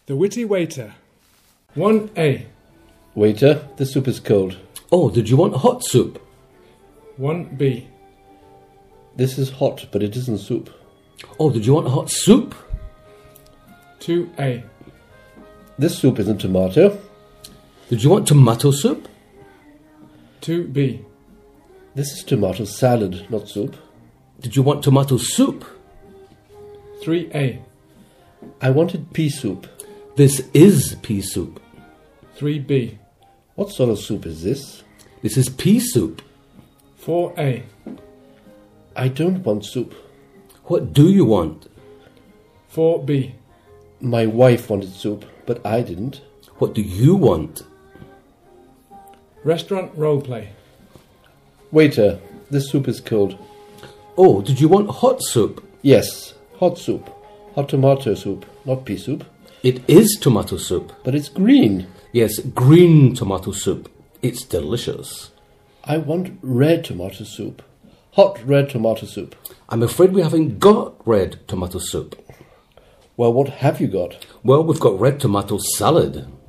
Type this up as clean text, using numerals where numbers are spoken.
The Witty Waiter. 1A. Waiter, the soup is cold. Oh, did you want hot soup? 1B. This is hot, but it isn't soup. Oh, did you want hot soup? 2A. This soup isn't tomato. Did you want tomato soup? 2B. This is tomato salad, not soup. Did you want tomato soup? 3A. I wanted pea soup. This is pea soup. 3B. What sort of soup is this? This is pea soup. 4A. I don't want soup. What do you want? 4B. My wife wanted soup, but I didn't. What do you want? Restaurant roleplay. Waiter, this soup is cold. Oh, did you want hot soup? Yes, hot soup. Hot tomato soup, not pea soup. It is tomato soup. But it's green. Yes, green tomato soup. It's delicious. I want red tomato soup. Hot red tomato soup. I'm afraid we haven't got red tomato soup. Well, what have you got? Well, we've got red tomato salad.